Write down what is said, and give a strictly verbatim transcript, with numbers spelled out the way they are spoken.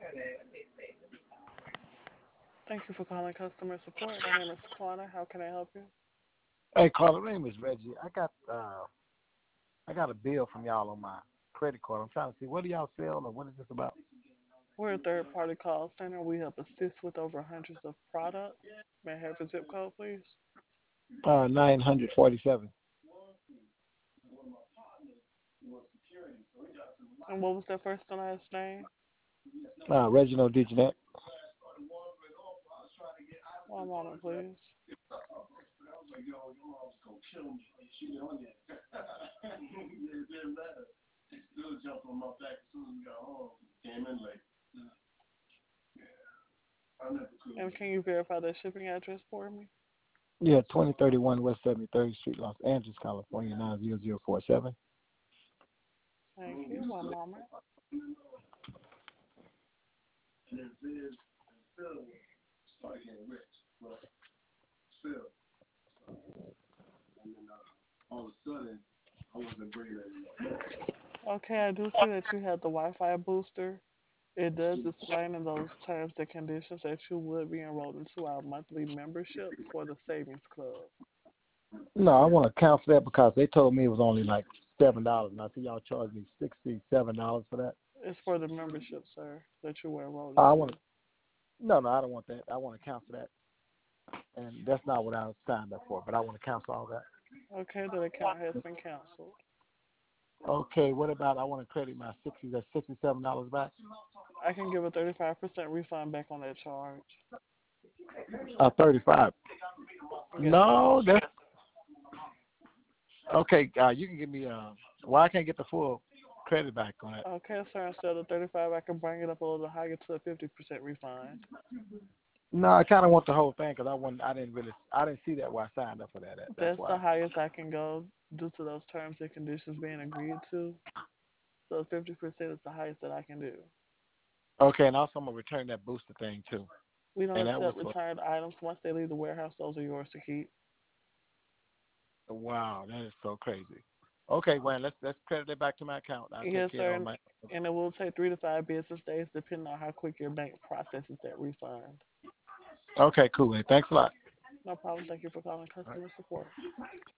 Thank you for calling customer support. My name is Taquana. How can I help you? Hey, Carla, my name is Reggie. I got uh, I got a bill from y'all on my credit card. I'm trying to see what do y'all sell or what is this about? We're a third party call center. We help assist with over hundreds of products. May I have your zip code, please? Uh, nine hundred forty-seven. And what was that first and last name? Uh, Reginald DeJohnette. One moment, please. And can you verify that shipping address for me? Yeah, twenty thirty-one West seventy-third Street, Los Angeles, California, nine zero zero four seven. Thank you. One moment. Okay, I do see that you had the Wi-Fi booster. It does explain in those terms and conditions that you would be enrolled into our monthly membership for the Savings Club. No, I want to cancel that because they told me it was only like seven dollars, and I see y'all charge me sixty-seven dollars for that. It's for the membership, sir, that you were enrolled Uh, I into. want to. No, no, I don't want that. I want to cancel that, and that's not what I signed up for. But I want to cancel all that. Okay, the account has been canceled. Okay, what about I want to credit my sixty that sixty-seven dollars back? I can give a thirty-five percent refund back on that charge. Uh, thirty-five. Yes, sir. No, that's okay. Uh, you can give me. Uh, why I can't get the full credit back on it? Okay, sir, instead of thirty-five, I can bring it up a little higher to a fifty percent refund. No, I kind of want the whole thing because I want. I didn't really. I didn't see that why I signed up for that. that- That's That's the why. highest I can go due to those terms and conditions being agreed to. So fifty percent is the highest that I can do. Okay, and also I'm gonna return that booster thing too. We don't And that was accept for. returned items. Once they leave the warehouse, those are yours to keep. Wow, that is so crazy. Okay, well let's let's credit it back to my account. I'll take Yes, care of sir, all and, my. and it will take three to five business days depending on how quick your bank processes that refund. Okay, cool. Thanks a lot. No problem. Thank you for calling customer support.